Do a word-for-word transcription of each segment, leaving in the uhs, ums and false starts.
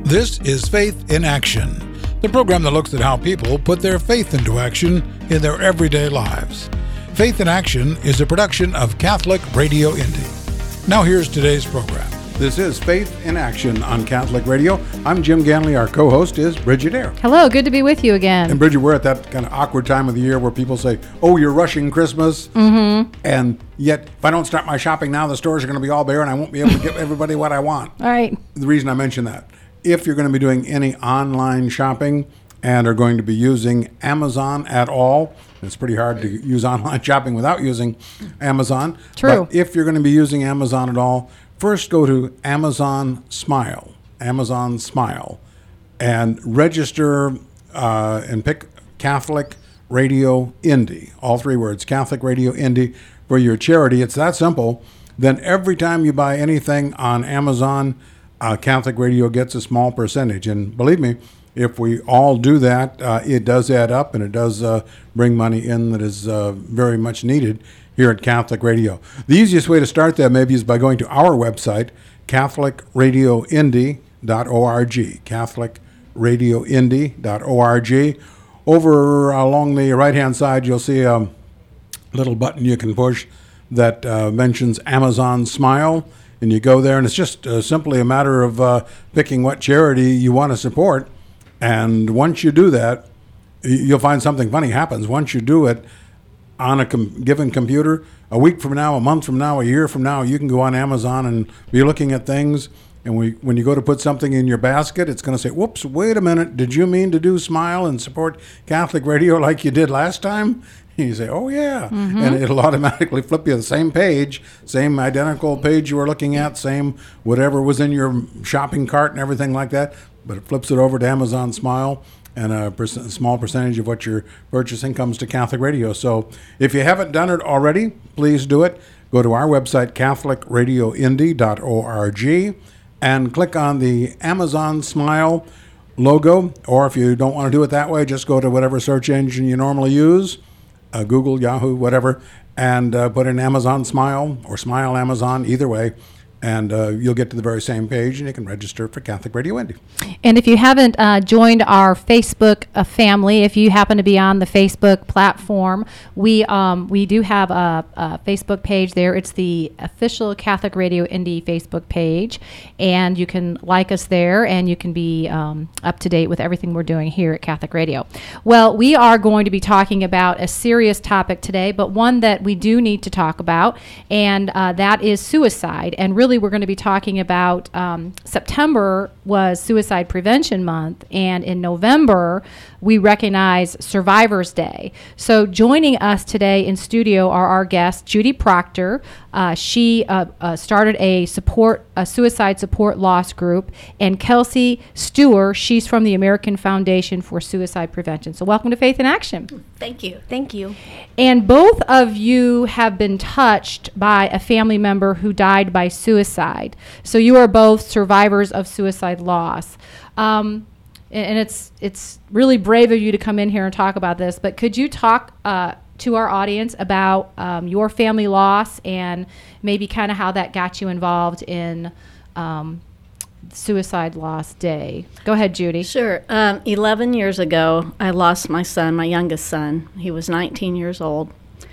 This is Faith in Action, the program that looks at how people put their faith into action in their everyday lives. Faith in Action is a production of Catholic Radio Indy. Now here's today's program. This is Faith in Action on Catholic Radio. I'm Jim Ganley. Our co-host is Bridget Eyre. Hello, good to be with you again. And Bridget, we're at that kind of awkward time of the year where people say, oh, you're rushing Christmas. Mm-hmm. And yet, if I don't start my shopping now, the stores are going to be all bare and I won't be able to give everybody what I want. All right. The reason I mention that, if you're going to be doing any online shopping and are going to be using Amazon at all, it's pretty hard to use online shopping without using Amazon. True. But if you're going to be using Amazon at all, first go to Amazon Smile, Amazon Smile, and register uh, and pick Catholic Radio Indy, all three words, Catholic Radio Indy, for your charity. It's that simple. Then every time you buy anything on Amazon, uh, Catholic Radio gets a small percentage. And believe me, if we all do that, uh, it does add up and it does uh, bring money in that is uh, very much needed here at Catholic Radio. The easiest way to start that maybe is by going to our website, Catholic Radio Indy dot org, Catholic Radio Indy dot org. Over along the right-hand side, you'll see a little button you can push that uh, mentions Amazon Smile, and you go there, and it's just uh, simply a matter of uh, picking what charity you want to support. And once you do that, you'll find something funny happens. Once you do it on a com- given computer, a week from now, a month from now, a year from now, you can go on Amazon and be looking at things. And we, when you go to put something in your basket, it's going to say, whoops, wait a minute. Did you mean to do Smile and support Catholic Radio like you did last time? And you say, oh, yeah. Mm-hmm. And it'll automatically flip you the same page, same identical page you were looking at, same whatever was in your shopping cart and everything like that. But it flips it over to Amazon Smile, and a percent, small percentage of what you're purchasing comes to Catholic Radio. So if you haven't done it already, please do it. Go to our website, Catholic Radio Indy dot org, and click on the Amazon Smile logo. Or if you don't want to do it that way, just go to whatever search engine you normally use, uh, Google, Yahoo, whatever, and uh, put in Amazon Smile or Smile Amazon, either way. And uh, you'll get to the very same page, and you can register for Catholic Radio Indy. And if you haven't uh, joined our Facebook uh, family, if you happen to be on the Facebook platform, we um, we do have a, a Facebook page there. It's the official Catholic Radio Indy Facebook page, and you can like us there, and you can be um, up to date with everything we're doing here at Catholic Radio. Well, we are going to be talking about a serious topic today, but one that we do need to talk about, and uh, that is suicide. And really, we're going to be talking about um, September was Suicide Prevention Month, and in November we recognize Survivors Day. So joining us today in studio are our guests, Judy Proctor. Uh, she uh, uh, started a support, a suicide support loss group, and Kelsey Stewart. She's from the American Foundation for Suicide Prevention. So welcome to Faith in Action. Thank you. Thank you. And both of you have been touched by a family member who died by suicide. So you are both survivors of suicide loss. Um, and, and it's it's really brave of you to come in here and talk about this, but could you talk uh, to our audience about um, your family loss and maybe kind of how that got you involved in um, Suicide Loss Day? Go ahead, Judy. Sure. Um, eleven years ago, I lost my son, my youngest son. He was nineteen years old.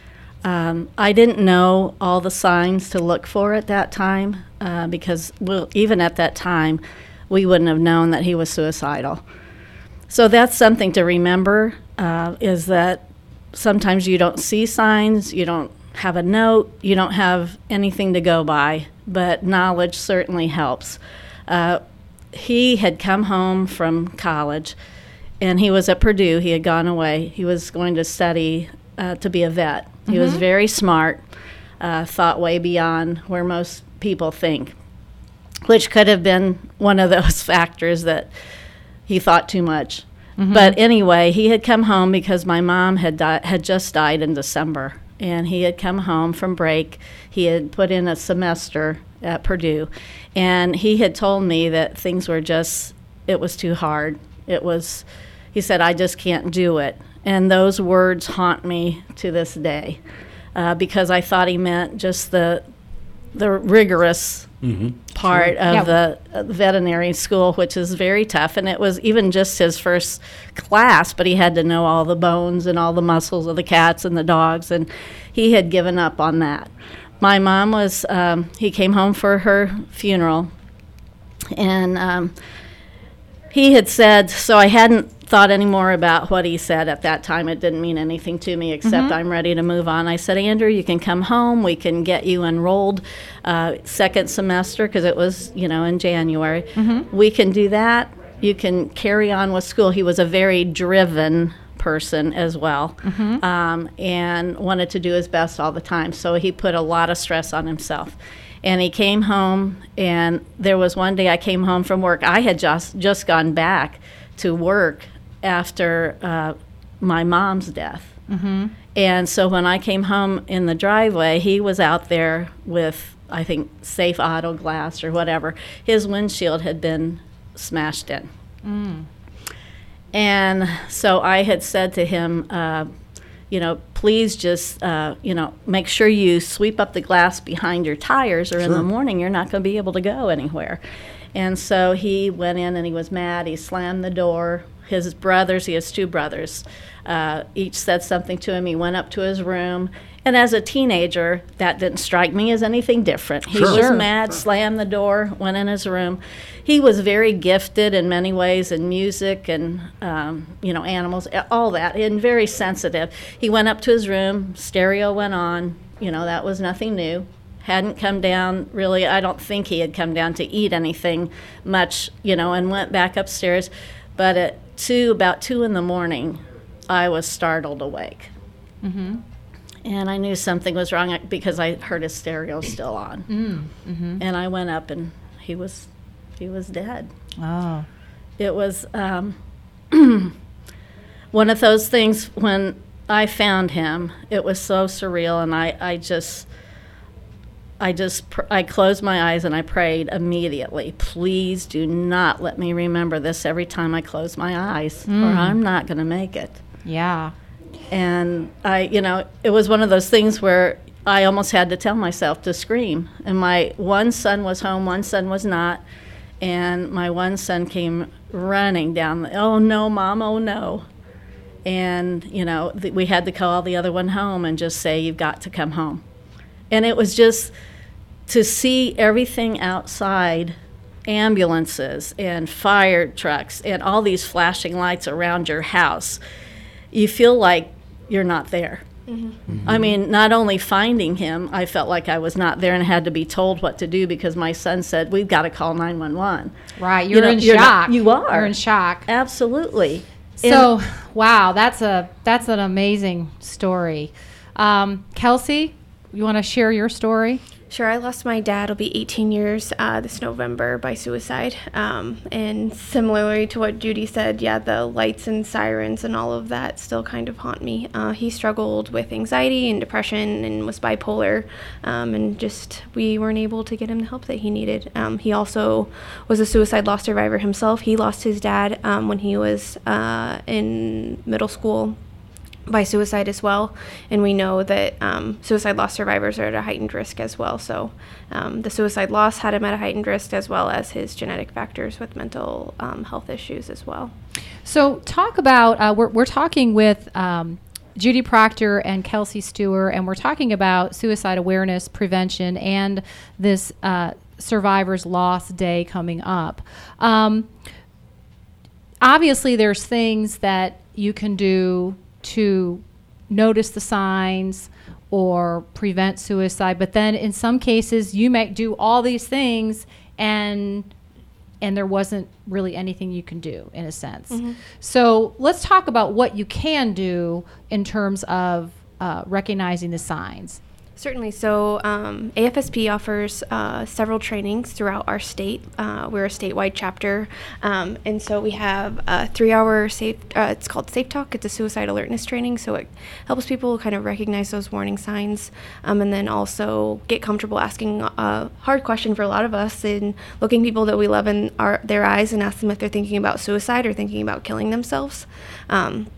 Um, I didn't know all the signs to look for at that time uh, because, well, even at that time, we wouldn't have known that he was suicidal. So that's something to remember, uh, is that sometimes you don't see signs, you don't have a note, you don't have anything to go by, but knowledge certainly helps. Uh, he had come home from college, and he was at Purdue. He had gone away. He was going to study uh, to be a vet. He mm-hmm. was very smart, uh, thought way beyond where most people think, which could have been one of those factors that he thought too much. Mm-hmm. But anyway, he had come home because my mom had di- had just died in December, and he had come home from break. He had put in a semester at Purdue, and he had told me that things were just, it was too hard. It was, he said, I just can't do it. And those words haunt me to this day uh, because I thought he meant just the the rigorous mm-hmm. part part of Yeah. the uh, veterinary school, which is very tough. And it was even just his first class, but he had to know all the bones and all the muscles of the cats and the dogs, and he had given up on that. My mom was, um, he came home for her funeral, and um, he had said, so I hadn't thought any more about what he said at that time. It didn't mean anything to me except I'm ready to move on. I said, Andrew, you can come home. We can get you enrolled uh, second semester, because it was, you know, in January. We can do that. You can carry on with school. He was a very driven person as well, um, and wanted to do his best all the time. So he put a lot of stress on himself. And he came home, and there was one day I came home from work. I had just, just gone back to work after uh, my mom's death. Mm-hmm. And so when I came home in the driveway, he was out there with, I think, safe auto glass or whatever. His windshield had been smashed in. Mm. And so I had said to him, uh, you know, please just, uh, you know, make sure you sweep up the glass behind your tires, or in the morning you're not going to be able to go anywhere. And so he went in and he was mad. He slammed the door. His brothers, he has two brothers, uh, each said something to him. He went up to his room. And as a teenager, that didn't strike me as anything different. He Sure. was Sure. mad, slammed the door, went in his room. He was very gifted in many ways in music and, um, you know, animals, all that, and very sensitive. He went up to his room, stereo went on, you know, that was nothing new. Hadn't come down, really, I don't think he had come down to eat anything much, you know, and went back upstairs. But at two, about two in the morning, I was startled awake. Mm-hmm. And I knew something was wrong because I heard his stereo still on. Mm-hmm. And I went up, and he was he was dead. Oh. It was um, one of those things. When I found him, it was so surreal, and I, I just I just pr- I closed my eyes and I prayed immediately. Please do not let me remember this every time I close my eyes, mm. or I'm not going to make it. Yeah. And I, you know, it was one of those things where I almost had to tell myself to scream. And my one son was home, one son was not. And my one son came running down, the, oh no, Mom, oh no. And, you know, th- we had to call the other one home and just say, you've got to come home. And it was just to see everything outside, ambulances and fire trucks and all these flashing lights around your house. You feel like you're not there. Mm-hmm. Mm-hmm. I mean, not only finding him, I felt like I was not there and had to be told what to do because my son said, we've got to call nine one one. Right, you're you know, in you're shock. Not, you are. You're in shock. Absolutely. So, and, wow, that's a that's an amazing story. Um, Kelsey, you want to share your story? Sure. I lost my dad. It'll be eighteen years uh, this November by suicide. Um, and similarly to what Judy said, yeah, the lights and sirens and all of that still kind of haunt me. Uh, he struggled with anxiety and depression and was bipolar. Um, and just we weren't able to get him the help that he needed. Um, he also was a suicide loss survivor himself. He lost his dad um, when he was uh, in middle school by suicide as well, and we know that um, suicide loss survivors are at a heightened risk as well. So um, the suicide loss had him at a heightened risk, as well as his genetic factors with mental um, health issues as well. So talk about, uh, we're, we're talking with um, Judy Proctor and Kelsey Stewart, and we're talking about suicide awareness, prevention, and this uh, Survivors Loss Day coming up. Um, obviously, there's things that you can do to notice the signs or prevent suicide, but then in some cases you might do all these things and and there wasn't really anything you can do in a sense. Mm-hmm. So let's talk about what you can do in terms of uh, recognizing the signs. Certainly. So um, A F S P offers uh, several trainings throughout our state. Uh, we're a statewide chapter. Um, and so we have a three-hour safe, uh, it's called Safe Talk. It's a suicide alertness training. So it helps people kind of recognize those warning signs um, and then also get comfortable asking a hard question for a lot of us and looking people that we love in our, their eyes and ask them if they're thinking about suicide or thinking about killing themselves. Um,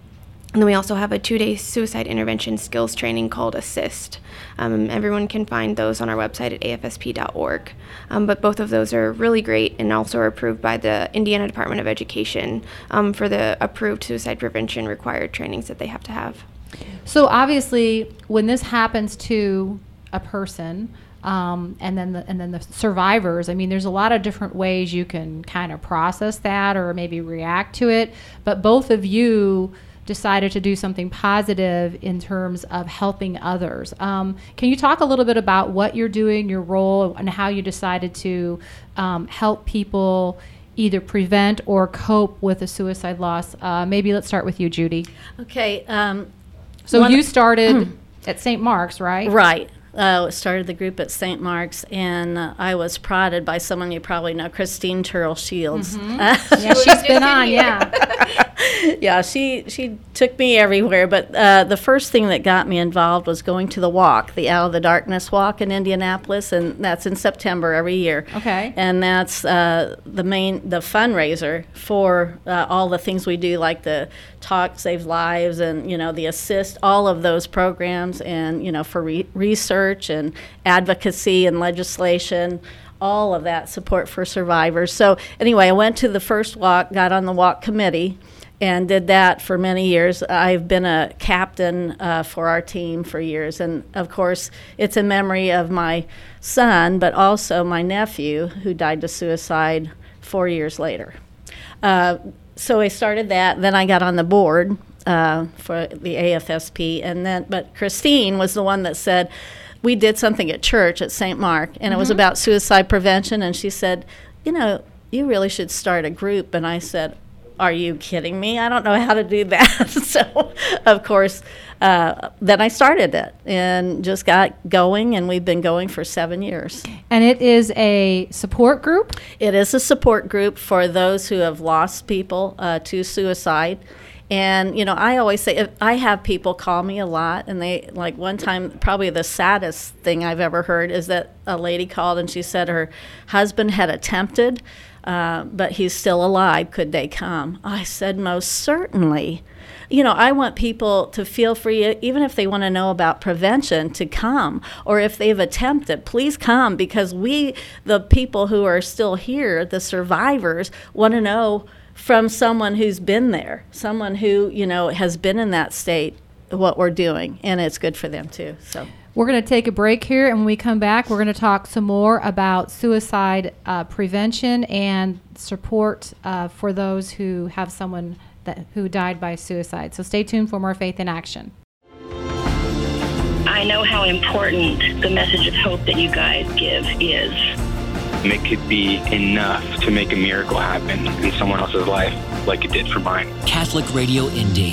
And then we also have a two-day suicide intervention skills training called ASSIST. Um, everyone can find those on our website at A F S P dot org. Um, but both of those are really great and also are approved by the Indiana Department of Education um, for the approved suicide prevention required trainings that they have to have. So obviously, when this happens to a person, um, and then the, and then the survivors, I mean, there's a lot of different ways you can kind of process that or maybe react to it. But both of you decided to do something positive in terms of helping others. Um, can you talk a little bit about what you're doing, your role, and how you decided to um, help people either prevent or cope with a suicide loss? Uh, maybe let's start with you, Judy. Okay. Um, so you started at Saint Mark's, right? Right. Uh, started the group at Saint Mark's, and uh, I was prodded by someone you probably know, Christine Turrell Shields. Mm-hmm. Yeah, she's been on, yeah. Yeah, she she took me everywhere. But uh, the first thing that got me involved was going to the walk, the Out of the Darkness walk in Indianapolis, and that's in September every year. Okay. And that's uh, the main the fundraiser for uh, all the things we do, like the Talk Save Lives and you know the Assist, all of those programs, and you know for re- research and advocacy and legislation. All of that support for survivors. So anyway, I went to the first walk, got on the walk committee, and did that for many years. I've been a captain uh, for our team for years. And of course, it's in memory of my son, but also my nephew who died to suicide four years later. Uh, so I started that. Then I got on the board uh, for the A F S P. And then, but Christine was the one that said, we did something at church at Saint Mark, and mm-hmm. it was about suicide prevention. And she said, you know, you really should start a group. And I said, are you kidding me? I don't know how to do that. So, of course, uh, then I started it and just got going, and we've been going for seven years. And it is a support group? It is a support group for those who have lost people uh, to suicide. And, you know, I always say, if I have people call me a lot, and they, like one time, probably the saddest thing I've ever heard is that a lady called and she said her husband had attempted, uh, but he's still alive. Could they come? I said, most certainly. You know, I want people to feel free, even if they want to know about prevention, to come. Or if they've attempted, please come, because we, the people who are still here, the survivors, want to know from someone who's been there, someone who, you know, has been in that state, what we're doing, and it's good for them too. So we're going to take a break here, and when we come back, we're going to talk some more about suicide uh, prevention and support uh, for those who have someone that who died by suicide. So stay tuned for more Faith in Action. I know how important the message of hope that you guys give is. And it could be enough to make a miracle happen in someone else's life, like it did for mine. Catholic Radio Indy.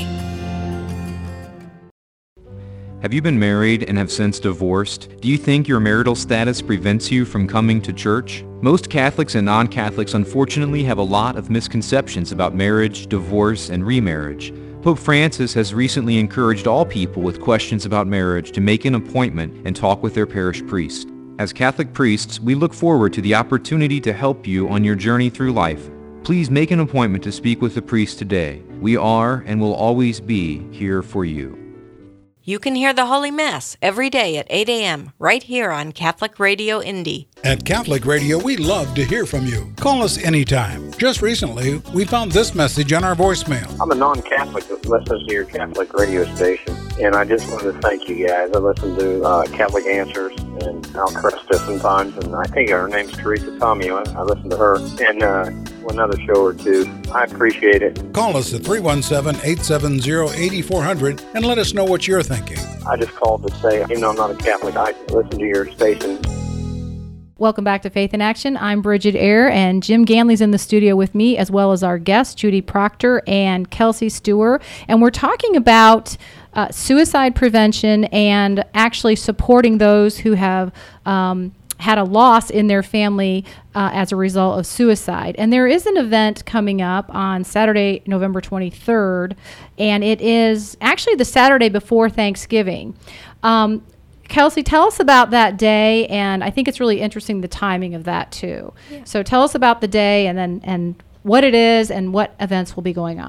Have you been married and have since divorced? Do you think your marital status prevents you from coming to church? Most Catholics and non-Catholics unfortunately have a lot of misconceptions about marriage, divorce, and remarriage. Pope Francis has recently encouraged all people with questions about marriage to make an appointment and talk with their parish priest. As Catholic priests, we look forward to the opportunity to help you on your journey through life. Please make an appointment to speak with a priest today. We are and will always be here for you. You can hear the Holy Mass every day at eight a.m. right here on Catholic Radio Indy. At Catholic Radio, we love to hear from you. Call us anytime. Just recently, we found this message on our voicemail. I'm a non-Catholic that listens to your Catholic radio station, and I just wanted to thank you guys. I listen to uh, Catholic Answers and Al Cresta sometimes, and I think her name's Teresa Tomeo. I, I listen to her, and uh, another show or two. I appreciate it. Call us at three one seven, eight seven zero, eight four zero zero and let us know what you're thinking. I just called to say, even though I'm not a Catholic, I listen to your station. Welcome back to Faith in Action. I'm Bridget Eyre, and Jim Ganley's in the studio with me, as well as our guests, Judy Proctor and Kelsey Stewart. And we're talking about uh, suicide prevention and actually supporting those who have um, had a loss in their family uh, as a result of suicide. And there is an event coming up on Saturday, November twenty-third, and it is actually the Saturday before Thanksgiving. Um, Kelsey, tell us about that day, and I think it's really interesting the timing of that too. Yeah. So tell us about the day and then and what it is and what events will be going on.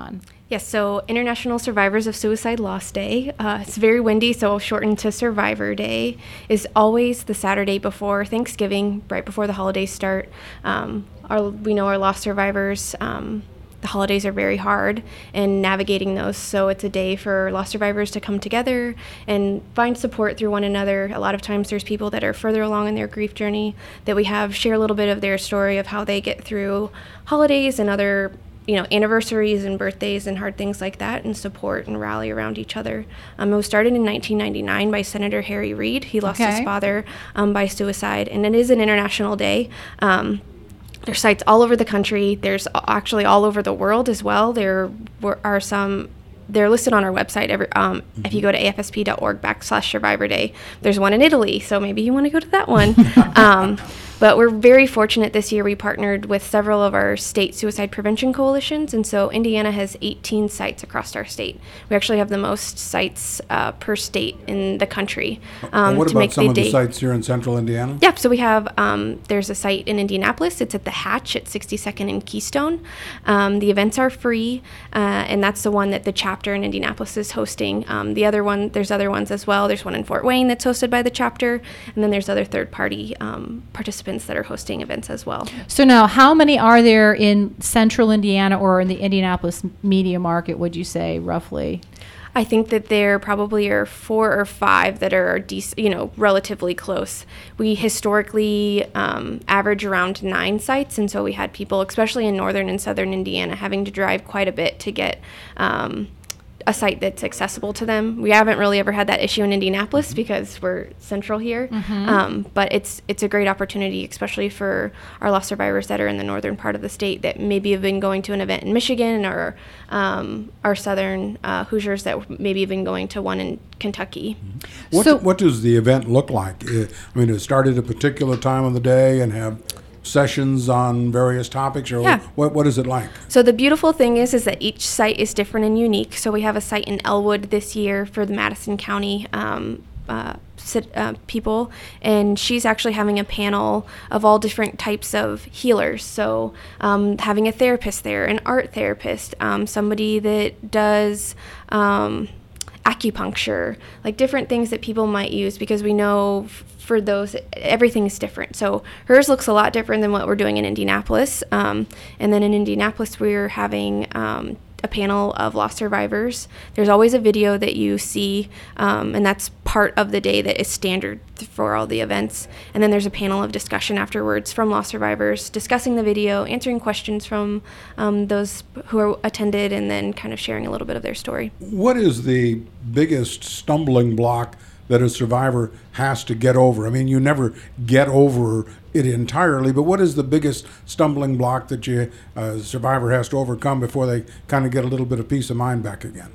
Yes, so International Survivors of Suicide Loss Day. Uh, it's very windy, so shortened to Survivor Day is always the Saturday before Thanksgiving, right before the holidays start. Um, our, we know our lost survivors, um, the holidays are very hard in navigating those, so it's a day for lost survivors to come together and find support through one another. A lot of times there's people that are further along in their grief journey that we have share a little bit of their story of how they get through holidays and other you know, anniversaries and birthdays and hard things like that, and support and rally around each other. Um, it was started in nineteen ninety-nine by Senator Harry Reid. He lost Okay. his father um, by suicide, and it is an international day. Um, there's sites all over the country. There's actually all over the world as well. There were, are some, they're listed on our website. Every, um, mm-hmm. If you go to afsp.org backslash Survivor Day, there's one in Italy, so maybe you want to go to that one. um, But we're very fortunate this year. We partnered with several of our state suicide prevention coalitions, and so Indiana has eighteen sites across our state. We actually have the most sites uh, per state in the country. Um, what to about make some the of the day- sites here in central Indiana? Yep, so we have, um, there's a site in Indianapolis. It's at the Hatch at sixty-second and Keystone. Um, the events are free, uh, and that's the one that the chapter in Indianapolis is hosting. Um, the other one, there's other ones as well. There's one in Fort Wayne that's hosted by the chapter, and then there's other third-party um, participants that are hosting events as well. So now, how many are there in central Indiana or in the Indianapolis media market, would you say, roughly? I think that there probably are four or five that are, dec- you know, relatively close. We historically um, average around nine sites, and so we had people, especially in northern and southern Indiana, having to drive quite a bit to get um, a site that's accessible to them. We haven't really ever had that issue in Indianapolis because we're central here, Mhm. um, but it's it's a great opportunity, especially for our lost survivors that are in the northern part of the state that maybe have been going to an event in Michigan, or um, our southern uh, Hoosiers that maybe have been going to one in Kentucky. What, So- what does the event look like? Uh, I mean, it started at a particular time of the day and have sessions on various topics, or Yeah. what, what is it like? So the beautiful thing is, is that each site is different and unique. So we have a site in Elwood this year for the Madison County um, uh, sit, uh, people, and she's actually having a panel of all different types of healers. So um, having a therapist there, an art therapist, um, somebody that does um, acupuncture, like different things that people might use, because we know f- for those, everything's different. So hers looks a lot different than what we're doing in Indianapolis. Um, and then in Indianapolis, we're having um, a panel of lost survivors. There's always a video that you see, um, and that's part of the day that is standard for all the events. And then there's a panel of discussion afterwards from lost survivors, discussing the video, answering questions from um, those who are attended, and then kind of sharing a little bit of their story. What is the biggest stumbling block that a survivor has to get over? I mean, you never get over it entirely, but what is the biggest stumbling block that you, a survivor has to overcome before they kind of get a little bit of peace of mind back again?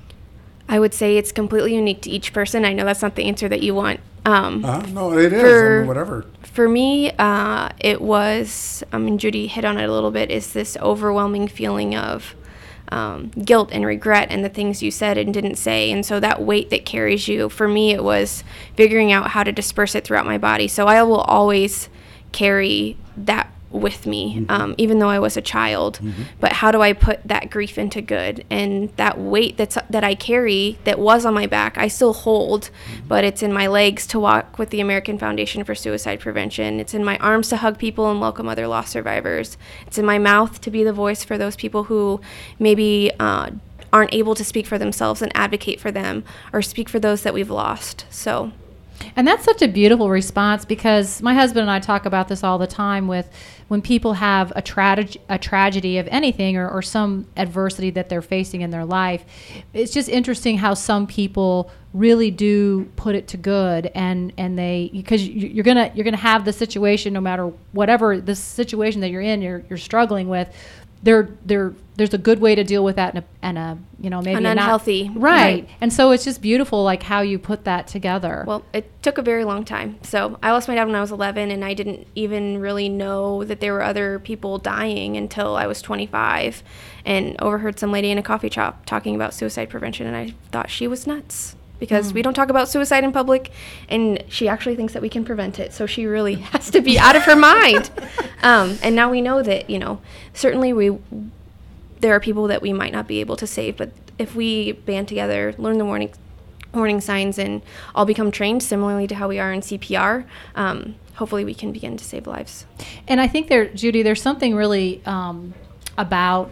I would say it's completely unique to each person. I know that's not the answer that you want. Um, Uh, no, it is. for- I mean, whatever. For me, uh, it was, I mean, Judy hit on it a little bit, is this overwhelming feeling of um, guilt and regret and the things you said and didn't say. And so that weight that carries you, for me, it was figuring out how to disperse it throughout my body. So I will always carry that with me, um, even though I was a child. But how do I put that grief into good? And that weight that's that I carry that was on my back, I still hold, but it's in my legs to walk with the American Foundation for Suicide Prevention. It's in my arms to hug people and welcome other lost survivors. It's in my mouth to be the voice for those people who maybe uh, aren't able to speak for themselves and advocate for them, or speak for those that we've lost. So. And that's such a beautiful response, because my husband and I talk about this all the time with when people have a, trage- a tragedy of anything, or, or some adversity that they're facing in their life. It's just interesting how some people really do put it to good, and, and they, because you're gonna you're gonna have the situation, no matter whatever the situation that you're in, you're you're struggling with. There, there, there's a good way to deal with that, and a, and a you know, maybe An a not- unhealthy, right. right. And so it's just beautiful, like how you put that together. Well, it took a very long time. So I lost my dad when I was eleven, and I didn't even really know that there were other people dying until I was twenty-five, and overheard some lady in a coffee shop talking about suicide prevention, and I thought she was nuts, because Mm. we don't talk about suicide in public, and she actually thinks that we can prevent it. So she really has to be out of her mind. Um, and now we know that, you know, certainly we there are people that we might not be able to save, but if we band together, learn the warning warning signs, and all become trained similarly to how we are in C P R, um, hopefully we can begin to save lives. And I think there, Judy, there's something really um, about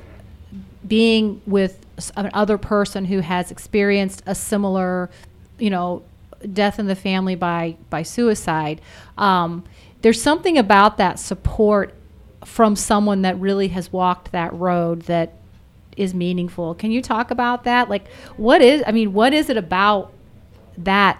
being with another person who has experienced a similar, you know, death in the family by, by suicide. Um, there's something about that support from someone that really has walked that road that is meaningful. Can you talk about that? Like, what is, I mean, what is it about that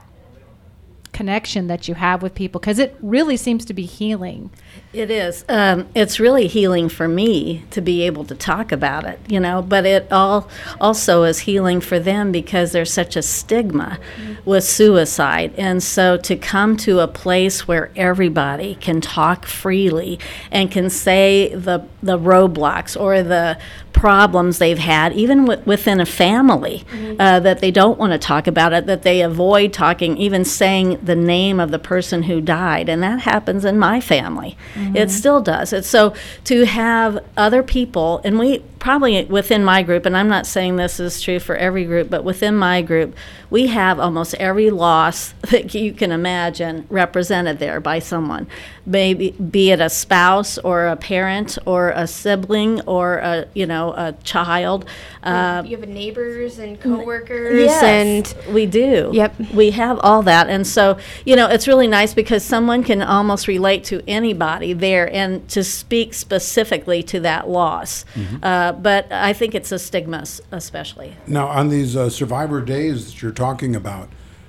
connection that you have with people? Because it really seems to be healing. It is. Um, it's really healing for me to be able to talk about it, you know, but it all also is healing for them because there's such a stigma mm-hmm. with suicide. And so to come to a place where everybody can talk freely and can say the the roadblocks or the problems they've had, even w- within a family, mm-hmm. uh, that they don't want to talk about it, that they avoid talking, even saying the name of the person who died. And that happens in my family. Mm-hmm. It still does. It's so to have other people, and we probably within my group, and I'm not saying this is true for every group, but within my group, we have almost every loss that you can imagine represented there by someone. Maybe be it a spouse or a parent or a sibling or a, you know, a child. Uh, you have neighbors and coworkers. Yes, and we do. Yep. We have all that. And so, you know, it's really nice because someone can almost relate to anybody there and to speak specifically to that loss. Mm-hmm. Uh, but I think it's a stigma especially. Now, on these uh, survivor days that you're talking about,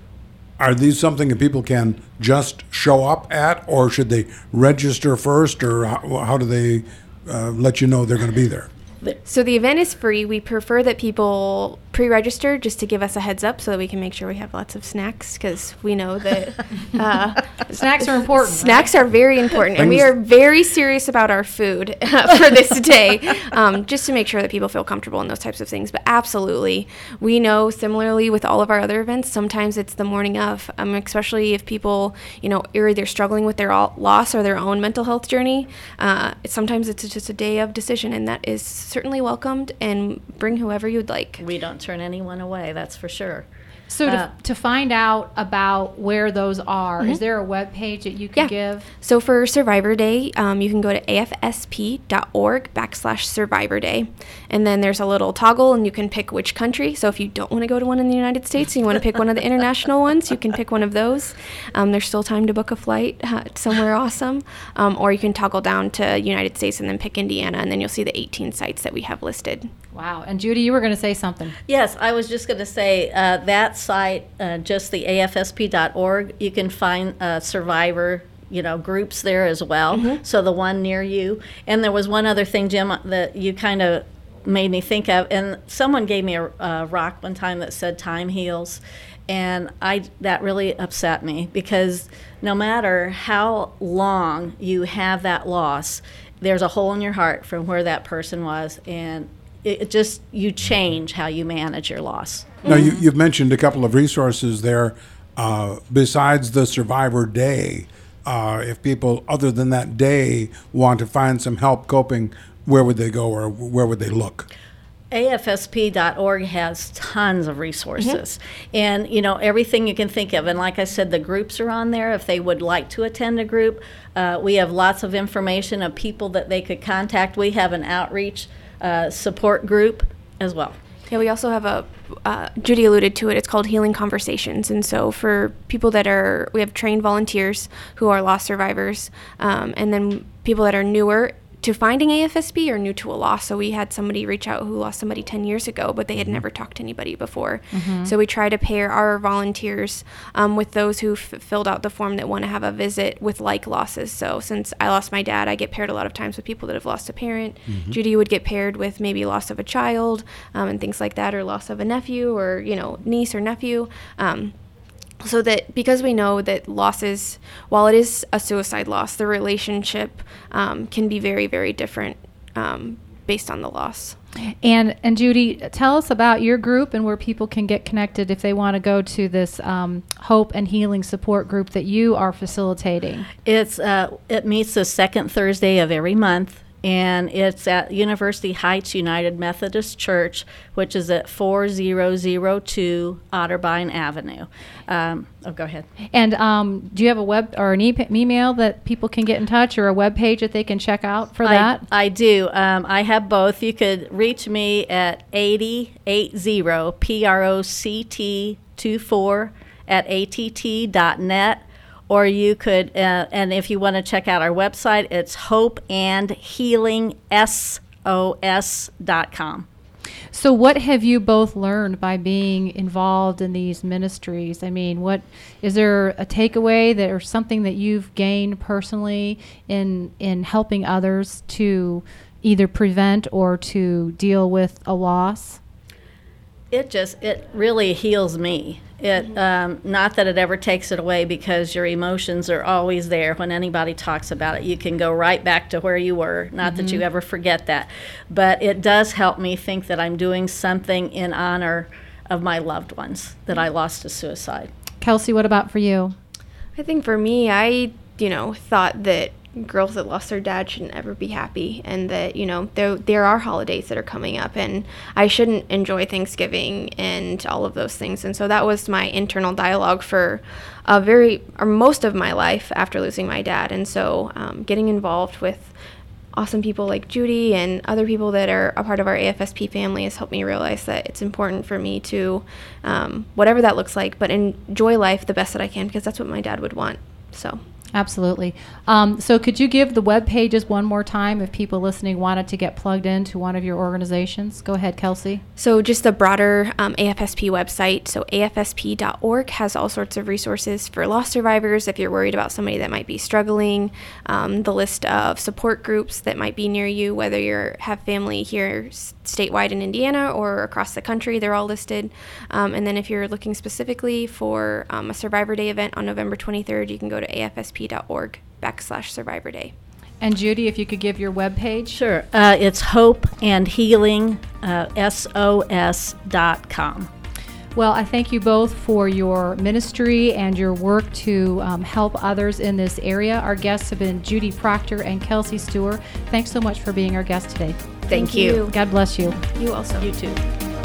are these something that people can just show up at, or should they register first, or how, how do they uh, let you know they're going to be there? So the event is free. We prefer that people pre-register just to give us a heads up so that we can make sure we have lots of snacks, because we know that uh, snacks are important. Snacks right? are very important, and we are very serious about our food uh, for this day, um, just to make sure that people feel comfortable in those types of things. But absolutely, we know similarly with all of our other events, sometimes it's the morning of, um, especially if people, you know, are either struggling with their all- loss or their own mental health journey. Uh, sometimes it's just a day of decision, and that is certainly welcomed, and bring whoever you'd like. We don't turn anyone away, that's for sure. So to, uh, to find out about where those are, mm-hmm. is there a web page that you can yeah. give? So for Survivor Day, um, you can go to afsp.org backslash Survivor Day. And then there's a little toggle, and you can pick which country. So if you don't want to go to one in the United States and you want to pick one of the international ones, you can pick one of those. Um, there's still time to book a flight uh, somewhere awesome. Um, or you can toggle down to United States and then pick Indiana, and then you'll see the eighteen sites that we have listed. Wow. And Judy, you were going to say something. Yes, I was just going to say uh, that site, uh, just the A F S P dot org, you can find uh, survivor, you know, groups there as well. Mm-hmm. So the one near you. And there was one other thing, Jim, that you kind of made me think of. And someone gave me a, a rock one time that said time heals. And I that really upset me, because no matter how long you have that loss, there's a hole in your heart from where that person was. And it just, you change how you manage your loss. Now, you, you've mentioned a couple of resources there. Uh, besides the Survivor Day, uh, if people other than that day want to find some help coping, where would they go, or where would they look? A F S P dot org has tons of resources, mm-hmm. and you know, everything you can think of. And like I said, the groups are on there if they would like to attend a group. Uh, we have lots of information of people that they could contact. We have an outreach uh, support group as well. Yeah, we also have a, uh, Judy alluded to it, it's called Healing Conversations. And so for people that are, we have trained volunteers who are loss survivors, um, and then people that are newer to finding A F S P or new to a loss. So we had somebody reach out who lost somebody ten years ago, but they had never talked to anybody before. Mm-hmm. So we try to pair our volunteers um, with those who f- filled out the form that want to have a visit with like losses. So since I lost my dad, I get paired a lot of times with people that have lost a parent. Mm-hmm. Judy would get paired with maybe loss of a child um, and things like that, or loss of a nephew, or, you know, niece or nephew. Um, So that, because we know that losses, while it is a suicide loss, the relationship um, can be very, very different um, based on the loss. And and Judy, tell us about your group and where people can get connected if they want to go to this um, Hope and Healing Support group that you are facilitating. It's uh, it meets the second Thursday of every month. and it's at University Heights United Methodist Church, which is at four thousand two Otterbein Avenue. Um, oh, go ahead. And um, do you have a web or an e- email that people can get in touch, or a web page that they can check out for that? I, I do. Um, I have both. You could reach me at eighty eighty P R O C T twenty-four at A T T dot net. Or you could, uh, and if you want to check out our website, it's hope and healing S O S dot com. So what have you both learned by being involved in these ministries? I mean, what is there a takeaway that or something that you've gained personally in in helping others to either prevent or to deal with a loss? It just, it really heals me. It um, not that it ever takes it away, because your emotions are always there. When anybody talks about it, you can go right back to where you were. Not mm-hmm. that you ever forget that. But it does help me think that I'm doing something in honor of my loved ones that I lost to suicide. Kelsey, what about for you? I think for me, I, you know, thought that girls that lost their dad shouldn't ever be happy, and that, you know, there there are holidays that are coming up, and I shouldn't enjoy Thanksgiving and all of those things. And so that was my internal dialogue for a very or most of my life after losing my dad. And so um, getting involved with awesome people like Judy and other people that are a part of our A F S P family has helped me realize that it's important for me to, um, whatever that looks like, but enjoy life the best that I can, because that's what my dad would want. So. Absolutely. Um, so could you give the web pages one more time if people listening wanted to get plugged into one of your organizations? Go ahead, Kelsey. So just the broader um, A F S P website, so A F S P dot org, has all sorts of resources for loss survivors if you're worried about somebody that might be struggling, um, the list of support groups that might be near you, whether you have family here statewide in Indiana or across the country, they're all listed. Um, and then if you're looking specifically for um, a Survivor Day event on November twenty-third, you can go to A F S P dot org backslash Survivor Day. And Judy, if you could give your webpage. Sure. Uh, it's hope and healing, uh, S O S dot com. Well, I thank you both for your ministry and your work to um, help others in this area. Our guests have been Judy Proctor and Kelsey Stewart. Thanks so much for being our guest today. Thank, Thank you. you. God bless you. You also. You too.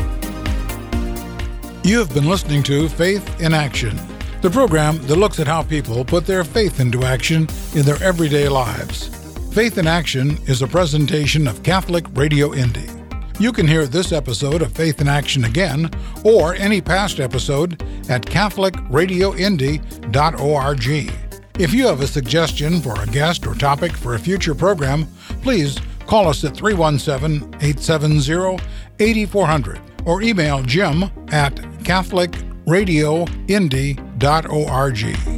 You have been listening to Faith in Action, the program that looks at how people put their faith into action in their everyday lives. Faith in Action is a presentation of Catholic Radio Indy. You can hear this episode of Faith in Action again, or any past episode, at catholic radio indy dot org. If you have a suggestion for a guest or topic for a future program, please call us at three one seven, eight seven zero, eight four zero zero or email Jim at catholic radio indy dot org.